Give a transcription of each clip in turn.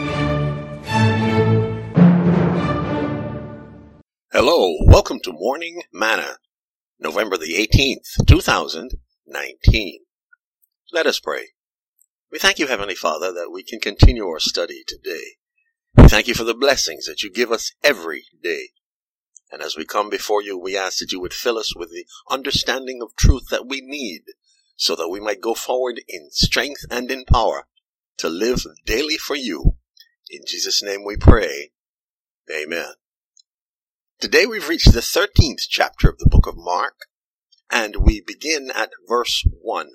Hello, welcome to Morning Manna, November the 18th, 2019. Let us pray. We thank you, Heavenly Father, that we can continue our study today. We thank you for the blessings that you give us every day. And as we come before you, we ask that you would fill us with the understanding of truth that we need, so that we might go forward in strength and in power to live daily for you. In Jesus' name we pray. Amen. Today we've reached the 13th chapter of the book of Mark, and we begin at verse 1.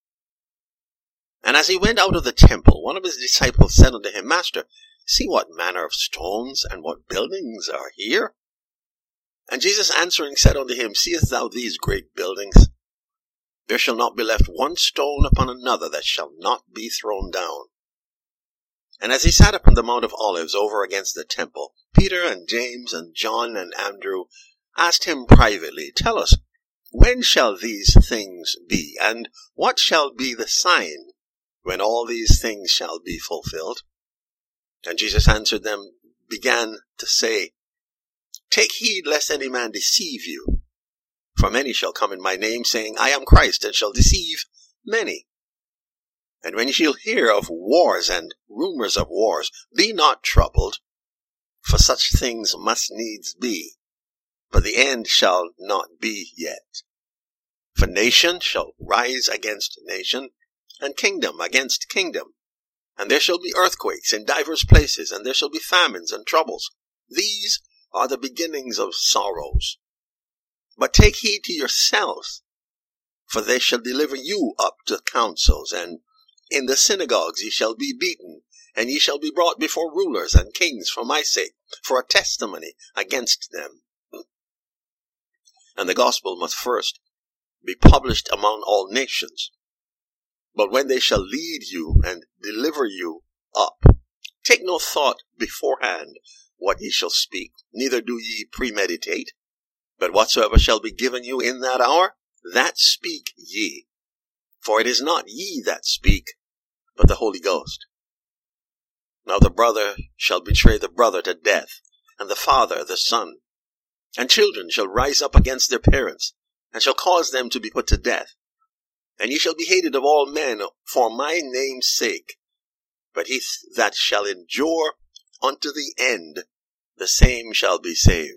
And as he went out of the temple, one of his disciples said unto him, Master, see what manner of stones and what buildings are here? And Jesus answering said unto him, Seest thou these great buildings? There shall not be left one stone upon another that shall not be thrown down. And as he sat upon the Mount of Olives over against the temple, Peter and James and John and Andrew asked him privately, Tell us, when shall these things be, and what shall be the sign when all these things shall be fulfilled? And Jesus answered them, began to say, Take heed lest any man deceive you. For many shall come in my name, saying, I am Christ, and shall deceive many. And when ye shall hear of wars and rumors of wars, be not troubled, for such things must needs be, but the end shall not be yet. For nation shall rise against nation, and kingdom against kingdom. And there shall be earthquakes in divers places, and there shall be famines and troubles. These are the beginnings of sorrows. But take heed to yourselves, for they shall deliver you up to councils, and in the synagogues ye shall be beaten, and ye shall be brought before rulers and kings for my sake, for a testimony against them. And the gospel must first be published among all nations. But when they shall lead you and deliver you up, take no thought beforehand what ye shall speak, neither do ye premeditate. But whatsoever shall be given you in that hour, that speak ye. For it is not ye that speak, but the Holy Ghost. Now the brother shall betray the brother to death, and the father the son. And children shall rise up against their parents, and shall cause them to be put to death. And ye shall be hated of all men for my name's sake. But he that shall endure unto the end, the same shall be saved.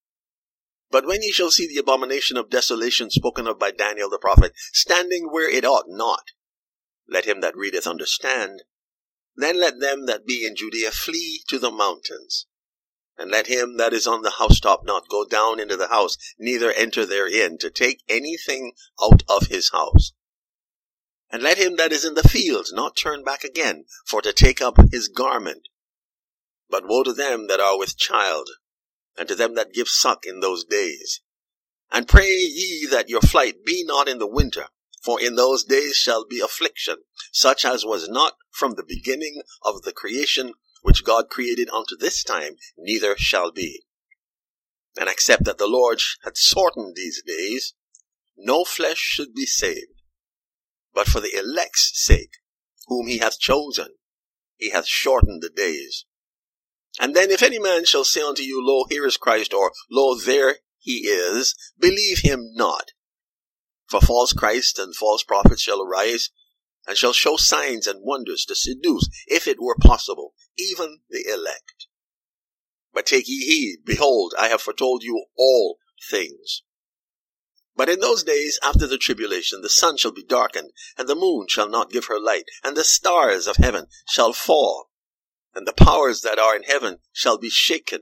But when ye shall see the abomination of desolation spoken of by Daniel the prophet, standing where it ought not, let him that readeth understand. Then let them that be in Judea flee to the mountains. And let him that is on the housetop not go down into the house, neither enter therein, to take anything out of his house. And let him that is in the field not turn back again, for to take up his garment. But woe to them that are with child, and to them that give suck in those days. And pray ye that your flight be not in the winter, for in those days shall be affliction, such as was not from the beginning of the creation which God created unto this time, neither shall be. And except that the Lord had shortened these days, no flesh should be saved. But for the elect's sake, whom he hath chosen, he hath shortened the days. And then if any man shall say unto you, Lo, here is Christ, or Lo, there he is, believe him not. For false Christ and false prophets shall arise, and shall show signs and wonders to seduce, if it were possible, even the elect. But take ye heed, behold, I have foretold you all things. But in those days after the tribulation, the sun shall be darkened, and the moon shall not give her light, and the stars of heaven shall fall, and the powers that are in heaven shall be shaken.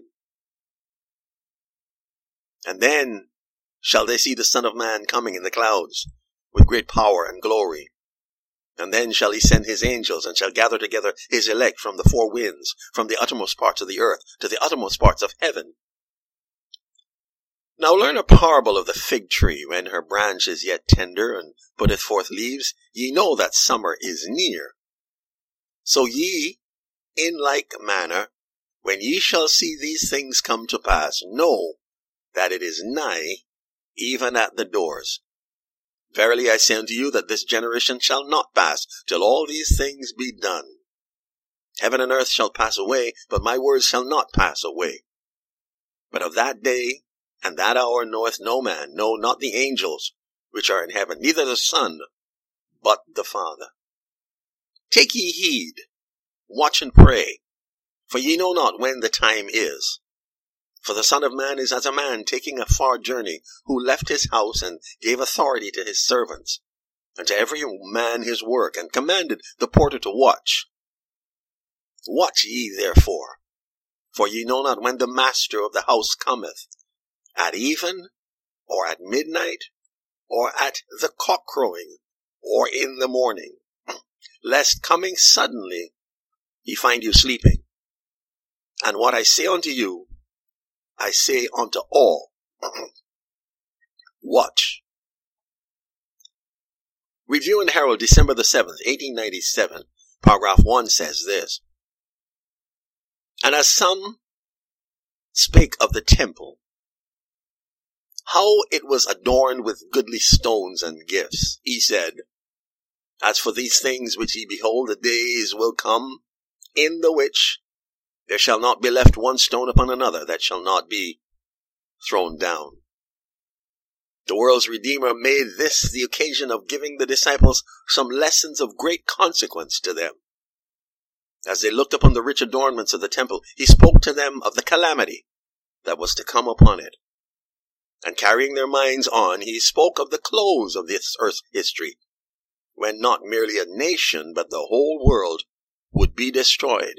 And then shall they see the Son of Man coming in the clouds with great power and glory. And then shall he send his angels, and shall gather together his elect from the four winds, from the uttermost parts of the earth to the uttermost parts of heaven. Now learn a parable of the fig tree. When her branch is yet tender, and putteth forth leaves, ye know that summer is near. So ye, in like manner, when ye shall see these things come to pass, know that it is nigh, even at the doors. Verily I say unto you that this generation shall not pass till all these things be done. Heaven and earth shall pass away, but my words shall not pass away. But of that day and that hour knoweth no man, no, not the angels which are in heaven, neither the Son, but the Father. Take ye heed, watch and pray, for ye know not when the time is. For the Son of Man is as a man taking a far journey, who left his house and gave authority to his servants, and to every man his work, and commanded the porter to watch. Watch ye therefore, for ye know not when the master of the house cometh, at even, or at midnight, or at the cock-crowing, or in the morning, lest coming suddenly he find you sleeping. And what I say unto you, I say unto all, watch. Review and Herald, December the 7th, 1897, paragraph 1 says this. And as some spake of the temple, how it was adorned with goodly stones and gifts, he said, as for these things which ye behold, the days will come, in the which there shall not be left one stone upon another that shall not be thrown down. The world's Redeemer made this the occasion of giving the disciples some lessons of great consequence to them. As they looked upon the rich adornments of the temple, he spoke to them of the calamity that was to come upon it. And carrying their minds on, he spoke of the close of this earth's history, when not merely a nation, but the whole world would be destroyed.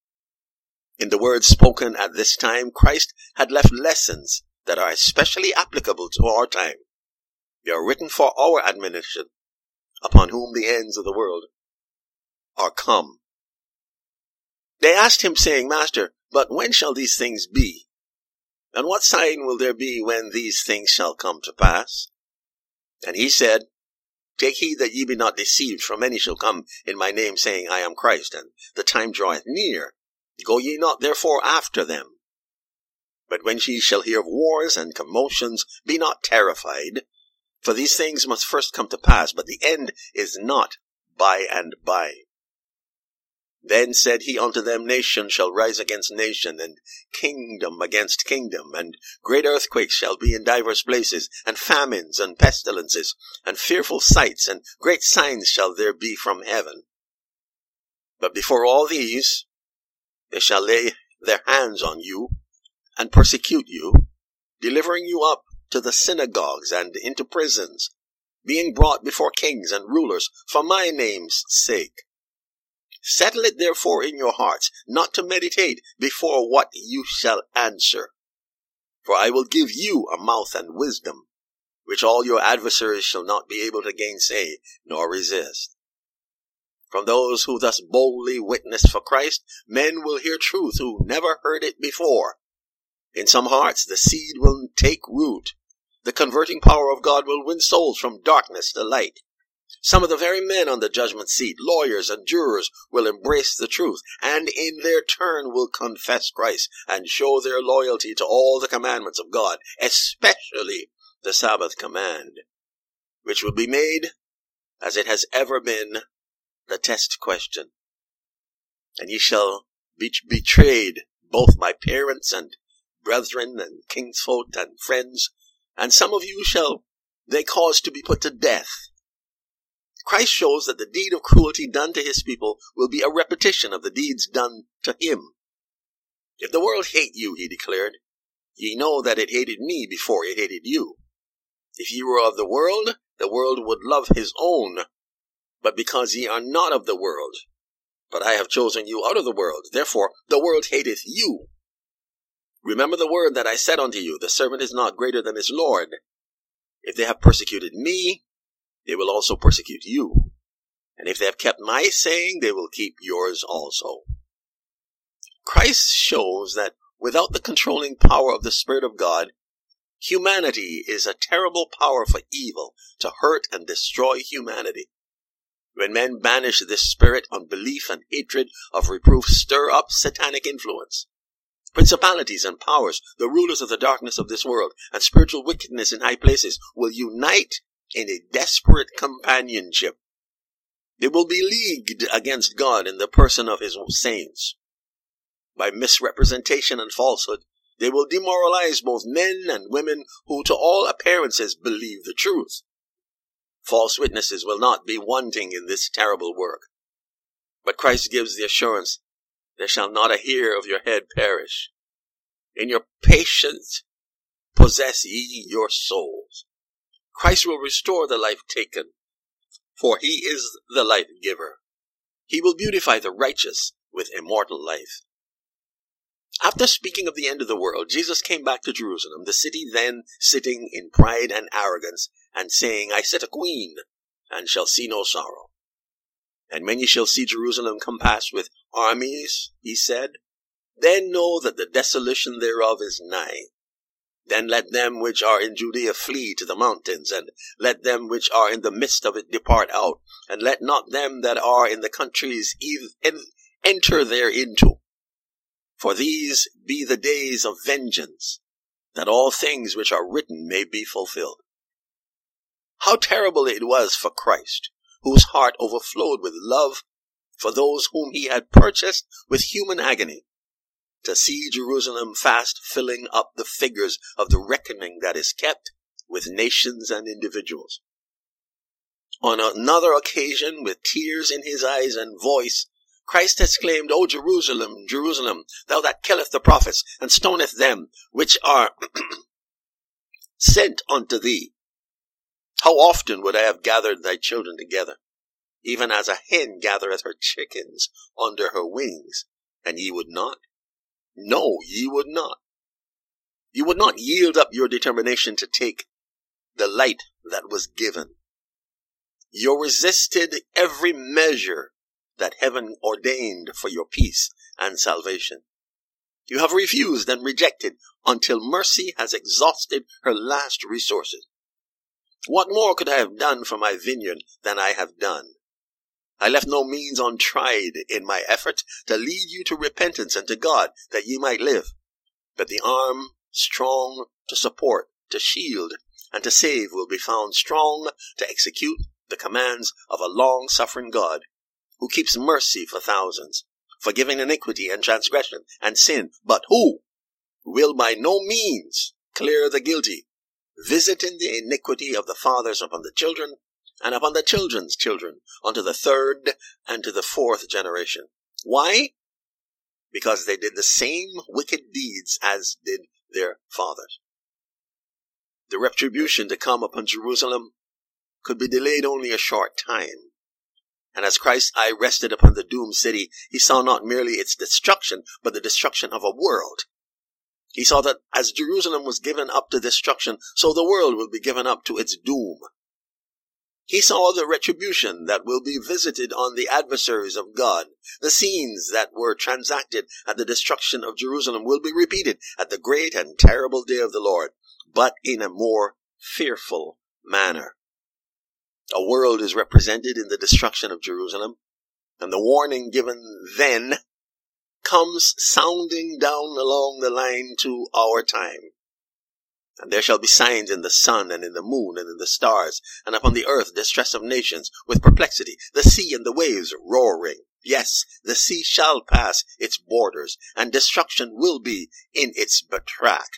In the words spoken at this time, Christ had left lessons that are especially applicable to our time. They are written for our admonition, upon whom the ends of the world are come. They asked him, saying, Master, but when shall these things be? And what sign will there be when these things shall come to pass? And he said, Take heed that ye be not deceived, for many shall come in my name, saying, I am Christ, and the time draweth near. Go ye not therefore after them. But when ye shall hear of wars and commotions, be not terrified, for these things must first come to pass, but the end is not by and by. Then said he unto them, Nation shall rise against nation, and kingdom against kingdom, and great earthquakes shall be in divers places, and famines and pestilences, and fearful sights, and great signs shall there be from heaven. But before all these, they shall lay their hands on you, and persecute you, delivering you up to the synagogues and into prisons, being brought before kings and rulers for my name's sake. Settle it therefore in your hearts, not to meditate before what you shall answer. For I will give you a mouth and wisdom, which all your adversaries shall not be able to gainsay nor resist. From those who thus boldly witness for Christ, men will hear truth who never heard it before. In some hearts the seed will take root. The converting power of God will win souls from darkness to light. Some of the very men on the judgment seat, lawyers and jurors, will embrace the truth, and in their turn will confess Christ and show their loyalty to all the commandments of God, especially the Sabbath command, which will be made, as it has ever been, the test question. And ye shall be betrayed, both by parents and brethren and kinsfolk and friends, and some of you shall they cause to be put to death. Christ shows that the deed of cruelty done to his people will be a repetition of the deeds done to him. If the world hate you, he declared, ye know that it hated me before it hated you. If ye were of the world would love his own. But because ye are not of the world, but I have chosen you out of the world, therefore the world hateth you. Remember the word that I said unto you, the servant is not greater than his Lord. If they have persecuted me, they will also persecute you. And if they have kept my saying, they will keep yours also. Christ shows that without the controlling power of the Spirit of God, humanity is a terrible power for evil to hurt and destroy humanity. When men banish this spirit, unbelief and hatred of reproof stir up satanic influence. Principalities and powers, the rulers of the darkness of this world, and spiritual wickedness in high places will unite in a desperate companionship. They will be leagued against God in the person of his saints. By misrepresentation and falsehood, they will demoralize both men and women who to all appearances believe the truth. False witnesses will not be wanting in this terrible work. But Christ gives the assurance, there shall not a hair of your head perish. In your patience possess ye your souls. Christ will restore the life taken, for he is the life giver. He will beautify the righteous with immortal life. After speaking of the end of the world, Jesus came back to Jerusalem, the city then sitting in pride and arrogance, and saying, I sit a queen, and shall see no sorrow. And when ye shall see Jerusalem compassed with armies, he said, then know that the desolation thereof is nigh. Then let them which are in Judea flee to the mountains, and let them which are in the midst of it depart out, and let not them that are in the countries enter thereinto. For these be the days of vengeance, that all things which are written may be fulfilled. How terrible it was for Christ, whose heart overflowed with love for those whom he had purchased with human agony, to see Jerusalem fast filling up the figures of the reckoning that is kept with nations and individuals. On another occasion, with tears in his eyes and voice, Christ exclaimed, O Jerusalem, Jerusalem, thou that killest the prophets, and stonest them which are sent unto thee. How often would I have gathered thy children together, even as a hen gathereth her chickens under her wings, and ye would not? No, ye would not. You would not yield up your determination to take the light that was given. You resisted every measure that heaven ordained for your peace and salvation. You have refused and rejected until mercy has exhausted her last resources. What more could I have done for my vineyard than I have done? I left no means untried in my effort to lead you to repentance and to God, that ye might live. But the arm strong to support, to shield, and to save will be found strong to execute the commands of a long-suffering God, who keeps mercy for thousands, forgiving iniquity and transgression and sin, but who will by no means clear the guilty, visiting the iniquity of the fathers upon the children, and upon the children's children, unto the third and to the fourth generation. Why? Because they did the same wicked deeds as did their fathers. The retribution to come upon Jerusalem could be delayed only a short time. And as Christ's eye rested upon the doomed city, he saw not merely its destruction, but the destruction of a world. He saw that as Jerusalem was given up to destruction, so the world will be given up to its doom. He saw the retribution that will be visited on the adversaries of God. The scenes that were transacted at the destruction of Jerusalem will be repeated at the great and terrible day of the Lord, but in a more fearful manner. A world is represented in the destruction of Jerusalem, and the warning given then comes sounding down along the line to our time. And there shall be signs in the sun and in the moon and in the stars, and upon the earth distress of nations with perplexity, the sea and the waves roaring. Yes, the sea shall pass its borders, and destruction will be in its track.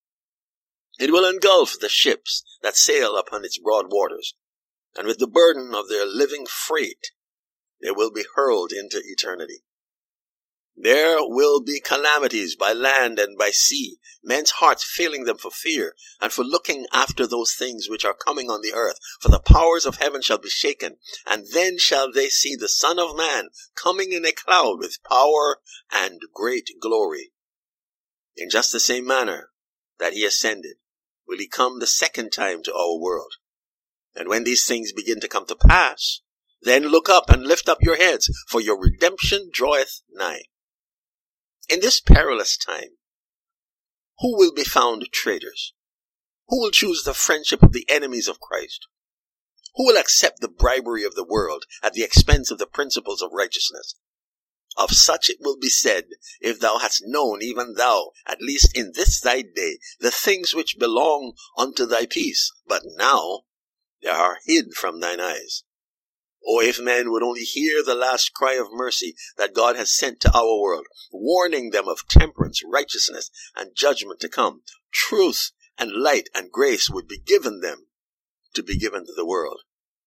It will engulf the ships that sail upon its broad waters, and with the burden of their living freight, they will be hurled into eternity. There will be calamities by land and by sea, men's hearts failing them for fear, and for looking after those things which are coming on the earth. For the powers of heaven shall be shaken, and then shall they see the Son of Man coming in a cloud with power and great glory. In just the same manner that he ascended, will he come the second time to our world. And when these things begin to come to pass, then look up and lift up your heads, for your redemption draweth nigh. In this perilous time, who will be found traitors? Who will choose the friendship of the enemies of Christ? Who will accept the bribery of the world at the expense of the principles of righteousness? Of such it will be said, if thou hadst known, even thou, at least in this thy day, the things which belong unto thy peace, but now they are hid from thine eyes. Oh, if men would only hear the last cry of mercy that God has sent to our world, warning them of temperance, righteousness, and judgment to come, truth and light and grace would be given them to be given to the world.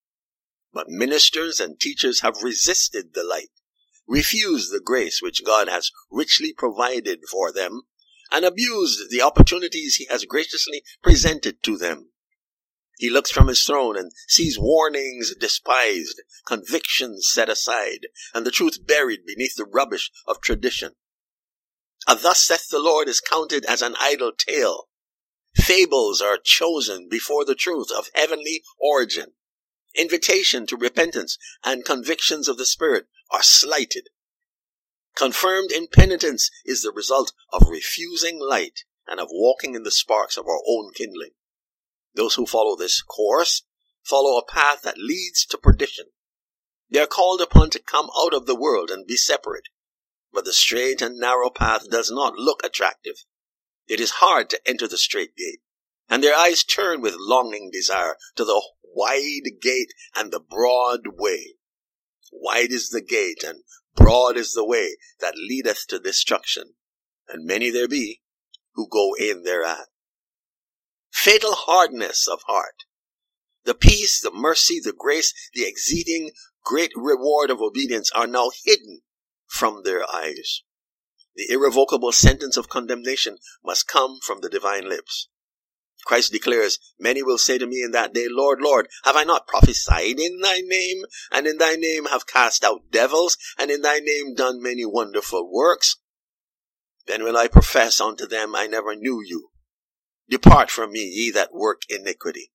But ministers and teachers have resisted the light, refused the grace which God has richly provided for them, and abused the opportunities he has graciously presented to them. He looks from his throne and sees warnings despised, convictions set aside, and the truth buried beneath the rubbish of tradition. A thus saith the Lord is counted as an idle tale. Fables are chosen before the truth of heavenly origin. Invitation to repentance and convictions of the Spirit are slighted. Confirmed impenitence is the result of refusing light and of walking in the sparks of our own kindling. Those who follow this course follow a path that leads to perdition. They are called upon to come out of the world and be separate. But the straight and narrow path does not look attractive. It is hard to enter the straight gate, and their eyes turn with longing desire to the wide gate and the broad way. Wide is the gate and broad is the way that leadeth to destruction, and many there be who go in thereat. Fatal hardness of heart. The peace, the mercy, the grace, the exceeding great reward of obedience are now hidden from their eyes. The irrevocable sentence of condemnation must come from the divine lips. Christ declares, many will say to me in that day, Lord, Lord, have I not prophesied in thy name, and in thy name have cast out devils, and in thy name done many wonderful works? Then will I profess unto them, I never knew you. Depart from me, ye that work iniquity.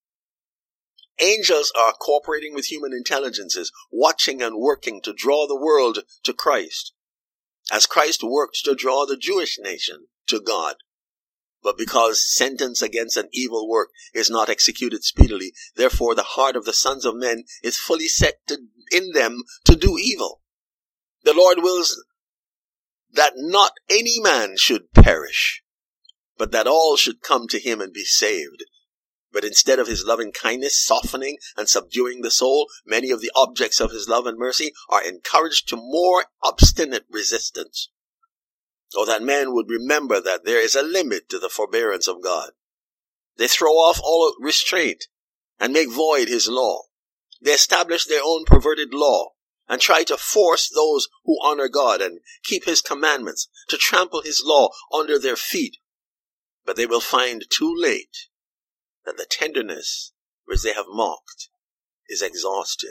Angels are cooperating with human intelligences, watching and working to draw the world to Christ, as Christ worked to draw the Jewish nation to God. But because sentence against an evil work is not executed speedily, therefore the heart of the sons of men is fully set in them to do evil. The Lord wills that not any man should perish, but that all should come to him and be saved. But instead of his loving kindness softening and subduing the soul, many of the objects of his love and mercy are encouraged to more obstinate resistance. So that men would remember that there is a limit to the forbearance of God. They throw off all restraint and make void his law. They establish their own perverted law and try to force those who honor God and keep his commandments to trample his law under their feet. But they will find too late that the tenderness which they have mocked is exhausted.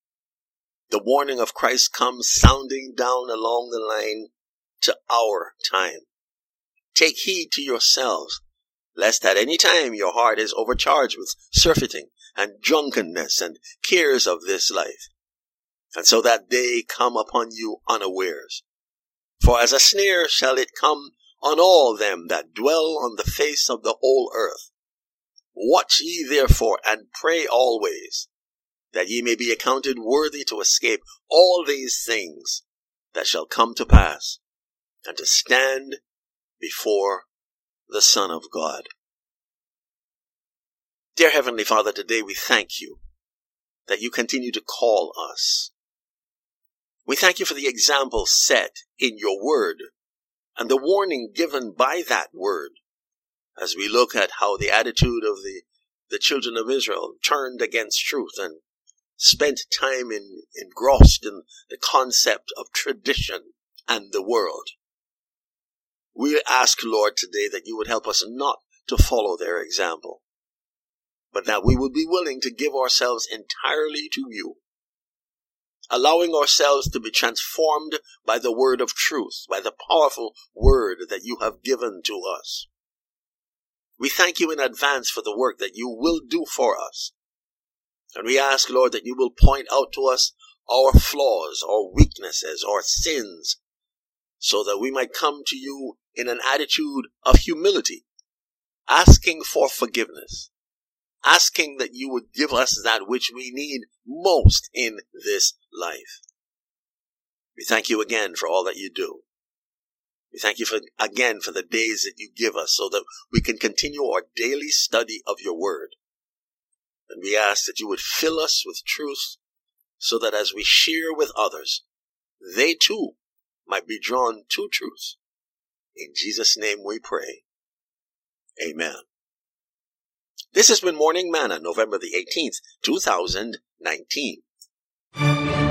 The warning of Christ comes sounding down along the line to our time. Take heed to yourselves, lest at any time your heart is overcharged with surfeiting and drunkenness and cares of this life, and so that day come upon you unawares. For as a snare shall it come on all them that dwell on the face of the whole earth. Watch ye therefore, and pray always, that ye may be accounted worthy to escape all these things that shall come to pass, and to stand before the Son of God. Dear Heavenly Father, today we thank you that you continue to call us. We thank you for the example set in your word and the warning given by that word, as we look at how the attitude of the children of Israel turned against truth and spent time engrossed in the concept of tradition and the world. We ask, Lord, today that you would help us not to follow their example, but that we would be willing to give ourselves entirely to you, allowing ourselves to be transformed by the word of truth, by the powerful word that you have given to us. We thank you in advance for the work that you will do for us. And we ask, Lord, that you will point out to us our flaws, our weaknesses, our sins, so that we might come to you in an attitude of humility, asking for forgiveness, asking that you would give us that which we need most in this life. We thank you again for all that you do. We thank you again for the days that you give us so that we can continue our daily study of your word. And we ask that you would fill us with truth so that as we share with others, they too might be drawn to truth. In Jesus' name we pray. Amen. This has been Morning Manna, November the 18th, 2019.